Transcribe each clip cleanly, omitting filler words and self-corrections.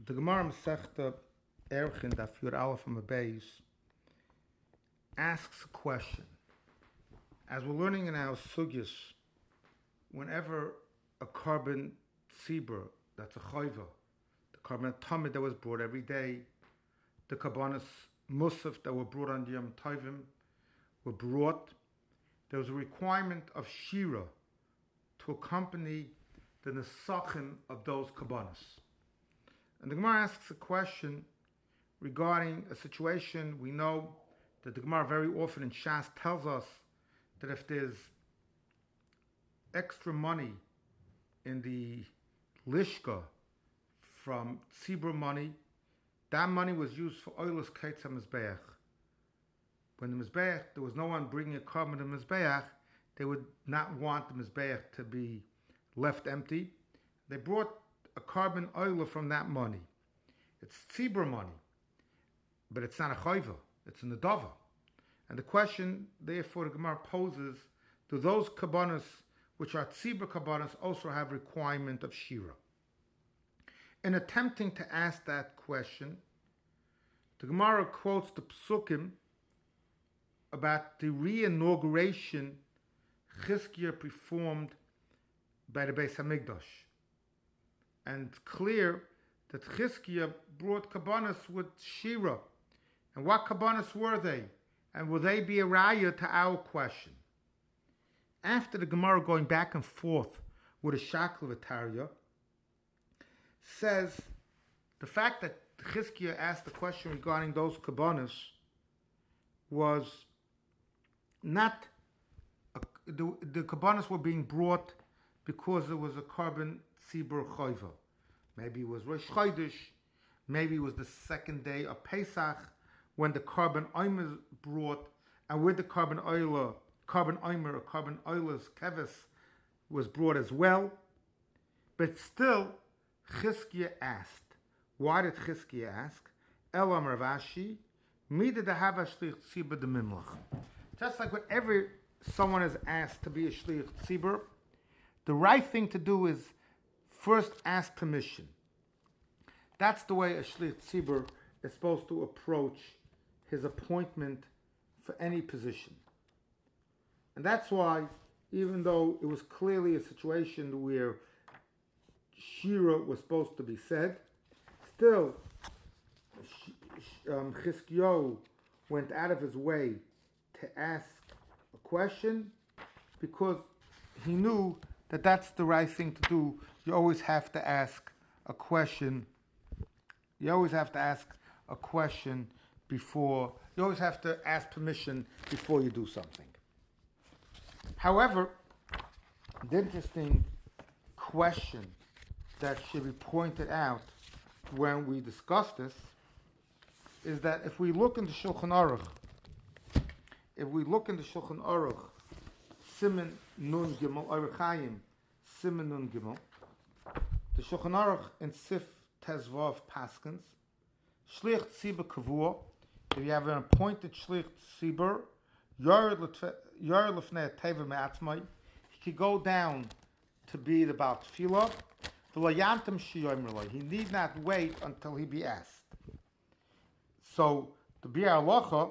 The Gemara Masechta Erchin Daf Yud Aleph Beis asks a question. As we're learning in our sugyas, whenever a carbon tzibur, that's a chayva, the carbon tamid that was brought every day, the karbanos musaf that were brought on Yom Tovim were brought, there was a requirement of shira to accompany the nesachim of those karbanos. And the Gemara asks a question regarding a situation. We know that the Gemara very often in Shas tells us that if there's extra money in the lishka from tzibur money, that money was used for oilus kaitz HaMizbeach. When the Mizbeach, there was no one bringing a carbon to the Mizbeach, they would not want the Mizbeach to be left empty. They brought a carbon oil from that money. It's tzibur money, but it's not a chayva, it's a nedava. And the question, therefore, the Gemara poses, do those kabbanas, which are tzibur kabbanas, also have requirement of shira? In attempting to ask that question, the Gemara quotes the psukim about the re-inauguration Chizkiah performed by the Beis Hamikdash. And it's clear that Chizkiah brought kabbanas with shira. And what kabbanas were they? And will they be a raya to our question? After the Gemara going back and forth with a Shaklavataria, says the fact that Chizkiah asked the question regarding those kabbanas was not the kabbanas were being brought because there was a carbon tzibur chayva. Maybe it was Rosh Chodesh, maybe it was the second day of Pesach when the carbon oimer is brought, and with the carbon oiler, carbon oimer or carbon oiler's keves was brought as well. But still, Chizkiah asked. Why did Chizkiah ask? Elam Ravashi, mida dehava shlich tzibur de mimlach. Just like whenever someone is asked to be a shlich tzibur, the right thing to do is first ask permission. That's the way a shlich tzibur is supposed to approach his appointment for any position. And that's why, even though it was clearly a situation where shira was supposed to be said, still Chizkiyahu went out of his way to ask a question because he knew that that's the right thing to do. You always have to ask a question. You always have to ask a question before, you always have to ask permission before you do something. However, the interesting question that should be pointed out when we discuss this is that if we look in the Shulchan Aruch, Siman Nun Gimel, Orach Chaim, Siman Nun Gimel, the Shulchan Aruch in Sif Tezvav Paskins, Shlich Tzibur Kavua, if you have an appointed Shlich Tzibur, Yor Lefnei Teva Me'atzmai, he could go down to be the Baal Tefillah, he need not wait until he be asked. So the Biur Halacha,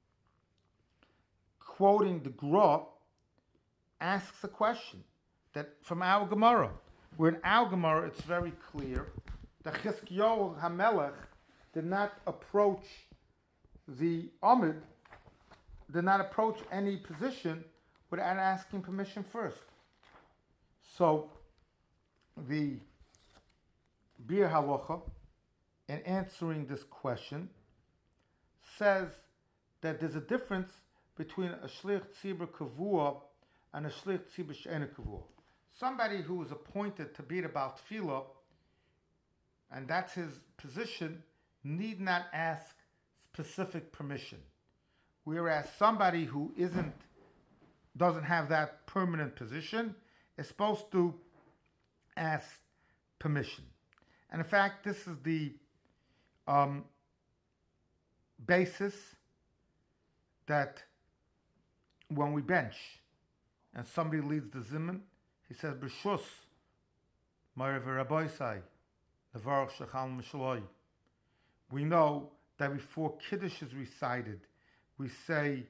quoting the Gra, asks a question that from our Gemara, where in our Gemara it's very clear that Chizkiyahu HaMelech did not approach the Amid, did not approach any position without asking permission first. So the Biur Halacha, in answering this question, says that there's a difference between a shlich tzibur kavua and a shlich tzibur she'ena kavua. Somebody who is appointed to be the Baal Tefillah, and that's his position, need not ask specific permission. Whereas somebody who doesn't have that permanent position is supposed to ask permission. And in fact, this is the basis that when we bench and somebody leads the zimun, he says, B'shus, Ma'ariv Rabbi Sai, Nevarach Shechal Mishloi. We know that before Kiddush is recited, we say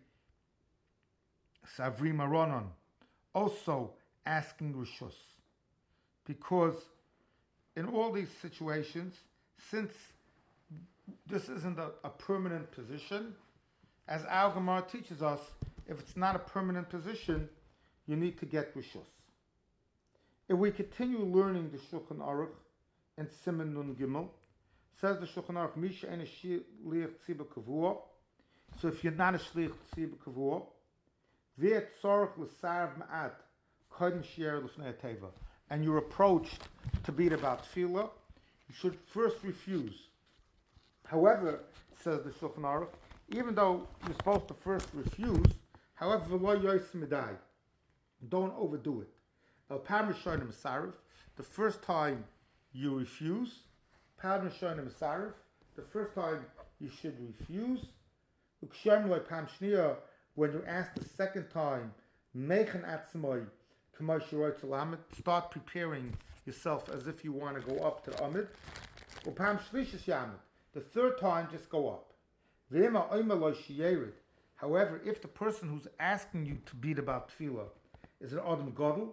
Savri Maronon, also asking Rishus. Because in all these situations, since this isn't a permanent position, as Al Gemara teaches us, if it's not a permanent position, you need to get Rishus. If we continue learning the Shulchan Aruch and Siman Nun Gimel, says the Shulchan Aruch, Misha en shliach tzibur kavua. So if you're not a shliach tzibur kavua, v'et tzorach l'sarv ma'at kodem shi'er l'fnei teva, and you're approached to beat about tefillah, you should first refuse. However, says the Shulchan Aruch, even though you're supposed to first refuse, however, v'lo yois midai, don't overdo it. El pam rishonim sarif, the first time you refuse, pam rishonim sarif, the first time you should refuse. Ukshem loy pam shniya, when you're asked the second time, mechen atzmai, k'may shiroi tzalamet, start preparing yourself as if you want to go up to the amid. Or pam shlishis yamid, the third time just go up. V'ema oima loy shiyerid. However, if the person who's asking you to beat about tefillah is an Adam Godel,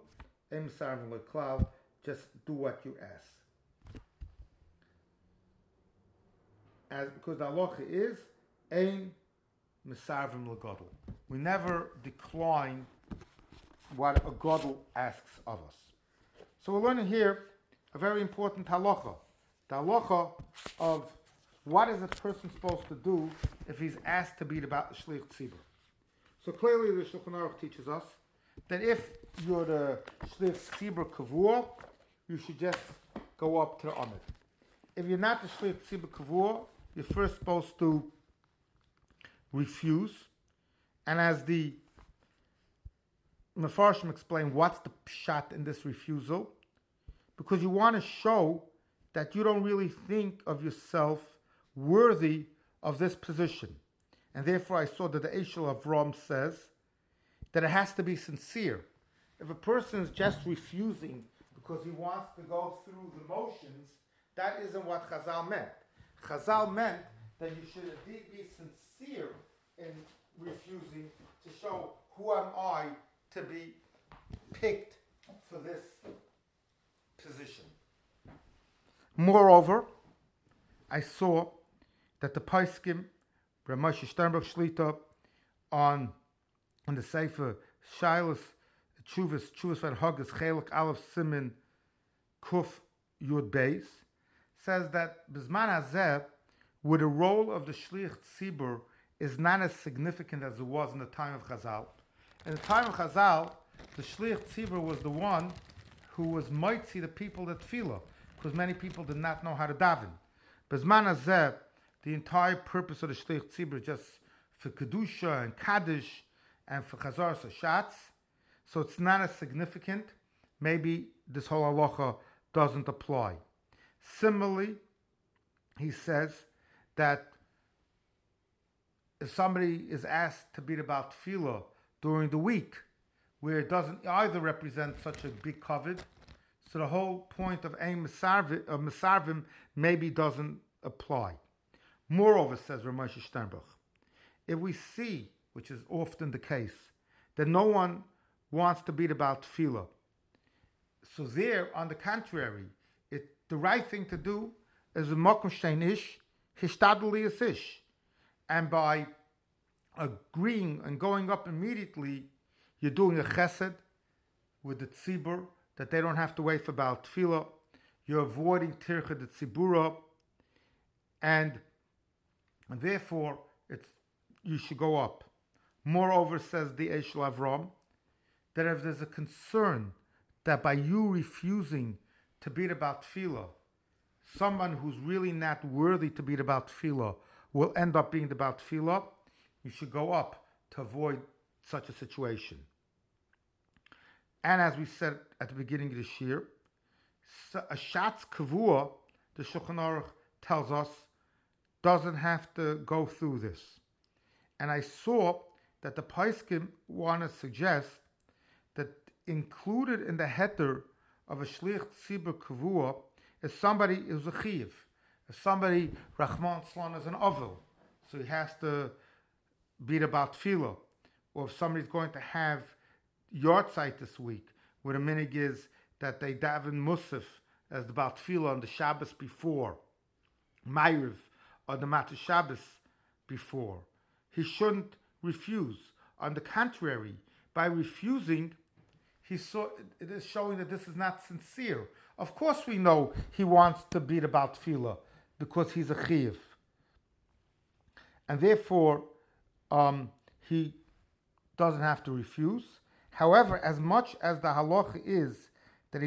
just do what you ask. Because the halacha is ein misarvim legodel. We never decline what a godel asks of us. So we're learning here a very important halacha. The halacha of what is a person supposed to do if he's asked to beat about the shliach tzibur. So clearly the Shulchan Aruch teaches us that if you're the shliach tzibur kavua, you should just go up to the amid. If you're not the shliach tzibur kavua, you're first supposed to refuse. And as the Mefarshim explain, what's the pshat in this refusal? Because you want to show that you don't really think of yourself worthy of this position. And therefore I saw that the Eshel Avram says that it has to be sincere. If a person is just refusing because he wants to go through the motions, that isn't what Chazal meant. Chazal meant that you should indeed be sincere in refusing to show who am I to be picked for this position. Moreover, I saw that the Paiskim, Ramoshe Sternberg Shlita, on the Sefer Shilas Chuvas Van Haggis Chelik Aleph Simin Kuf Yud Beis, says that Bizman Hazeh, where the role of the Shliach Tzibur is not as significant as it was in the time of Chazal. In the time of Chazal, the Shliach Tzibur was the one who was mitzi the people that tefillah, because many people did not know how to daven. Bizman Hazeh, the entire purpose of the Shliach Tzibur is just for Kedusha and Kaddish and for Chazar Sashatz, so it's not as significant. Maybe this whole halacha doesn't apply. Similarly, he says that if somebody is asked to beat about tefillah during the week, where it doesn't either represent such a big covet, so the whole point of ein mesarvim maybe doesn't apply. Moreover, says Ramoshe Sternberg, if we see, which is often the case, that no one wants to beat about tefillah, so there, on the contrary, the right thing to do is a makom shein ish, hishtadlu liyas ish, and by agreeing and going up immediately, you're doing a chesed with the tzibur, that they don't have to wait for about tefillah. You're avoiding tircha the tzibura, and therefore you should go up. Moreover, says the Eshel Avram, that if there's a concern that by you refusing to beat about tefillah, someone who's really not worthy to beat about tefillah will end up being about tefillah, you should go up to avoid such a situation. And as we said at the beginning of the shir, a shatz kavua, the Shulchan Aruch tells us, doesn't have to go through this. And I saw that the Paiskim want to suggest that included in the heter of a shliach tzibur kavua is somebody who's a chiv. If somebody, Rahman Slon, is an ovel, so he has to be the Baal Tefillah. Or if somebody's going to have Yortzeit this week, where the minig is that they daven Musaf as the Baal Tefillah on the Shabbos before, Ma'ariv on the Matzah Shabbos before, he shouldn't refuse. On the contrary, by refusing, it is showing that this is not sincere. Of course we know he wants to be the Baal Tefillah because he's a Chiv. And therefore, he doesn't have to refuse. However, as much as the halacha is that he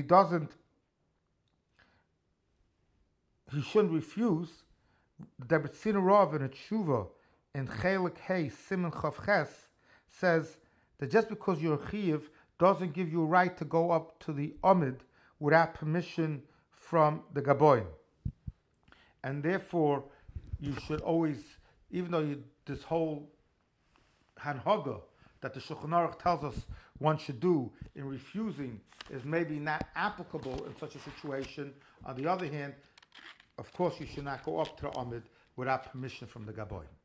shouldn't refuse, the Betzina Rav in a tshuva in Chelik Hey Siman Chav Ches says that just because you're a Chiv doesn't give you a right to go up to the Amid without permission from the Gaboin. And therefore, you should always, even though this whole Hanhaga that the Shulchan Aruch tells us one should do in refusing is maybe not applicable in such a situation. On the other hand, of course, you should not go up to the Amid without permission from the Gaboin.